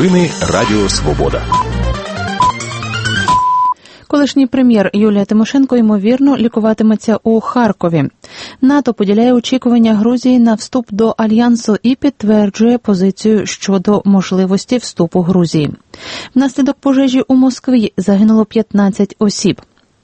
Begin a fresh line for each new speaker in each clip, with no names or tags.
Новини Радіо Свобода.
Колишній прем'єр Юлія Тимошенко, ймовірно, лікуватиметься у Харкові. НАТО поділяє очікування Грузії на вступ до Альянсу і підтверджує позицію щодо можливості вступу Грузії. Внаслідок пожежі у Москві загинуло 15 осіб.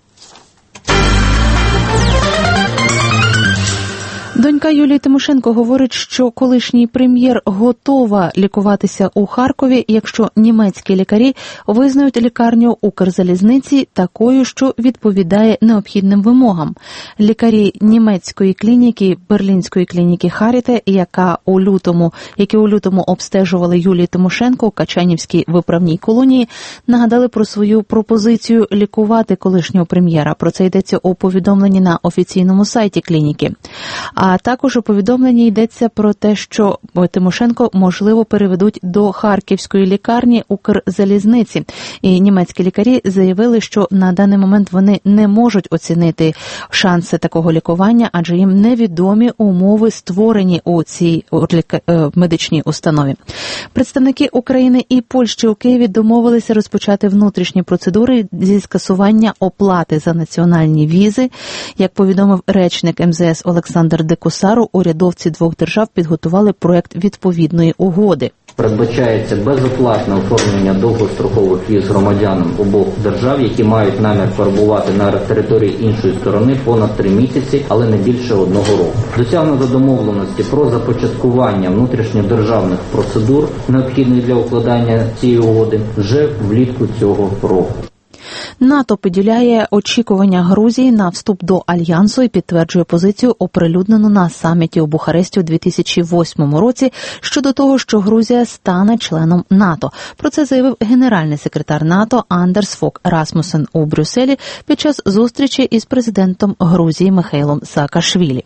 Донька Юлії Тимошенко говорить, що колишній прем'єр готова лікуватися у Харкові, якщо німецькі лікарі визнають лікарню Укрзалізниці такою, що відповідає необхідним вимогам. Лікарі німецької клініки, берлінської клініки Харіте, які у лютому обстежували Юлію Тимошенко у Качанівській виправній колонії, нагадали про свою пропозицію лікувати колишнього прем'єра. Про це йдеться у повідомленні на офіційному сайті клініки. А також у повідомленні йдеться про те, що Тимошенко, можливо, переведуть до харківської лікарні Укрзалізниці. І німецькі лікарі заявили, що на даний момент вони не можуть оцінити шанси такого лікування, адже їм невідомі умови, створені у цій медичній установі. Представники України і Польщі у Києві домовилися розпочати внутрішні процедури зі скасування оплати за національні візи. Як повідомив речник МЗС Олександр Декусару, урядовці двох держав підготували проект відповідної угоди.
Передбачається безоплатне оформлення довгострокових віз громадянам обох держав, які мають намір перебувати на території іншої сторони понад 3 місяці, але не більше 1 року. Досягнуто домовленості про започаткування внутрішньодержавних процедур, необхідних для укладання цієї угоди, вже влітку цього року.
НАТО поділяє очікування Грузії на вступ до Альянсу і підтверджує позицію, оприлюднену на саміті у Бухаресті у 2008 році, щодо того, що Грузія стане членом НАТО. Про це заявив генеральний секретар НАТО Андерс Фок Расмусен у Брюсселі під час зустрічі із президентом Грузії Михайлом Саакашвілі.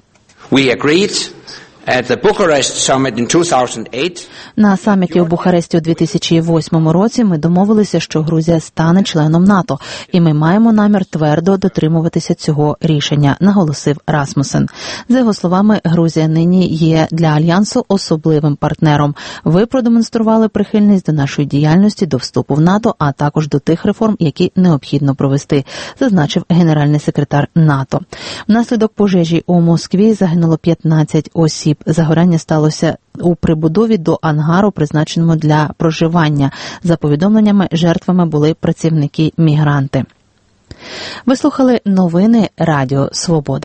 На саміті у Бухаресті у 2008 році ми домовилися, що Грузія стане членом НАТО, і ми маємо намір твердо дотримуватися цього рішення, наголосив Расмусен. За його словами, Грузія нині є для Альянсу особливим партнером. Ви продемонстрували прихильність до нашої діяльності, до вступу в НАТО, а також до тих реформ, які необхідно провести, зазначив генеральний секретар НАТО. Внаслідок пожежі у Москві загинуло 15 осіб. Загорання сталося у прибудові до ангару, призначеному для проживання. За повідомленнями, жертвами були працівники-мігранти. Ви слухали новини Радіо Свобода.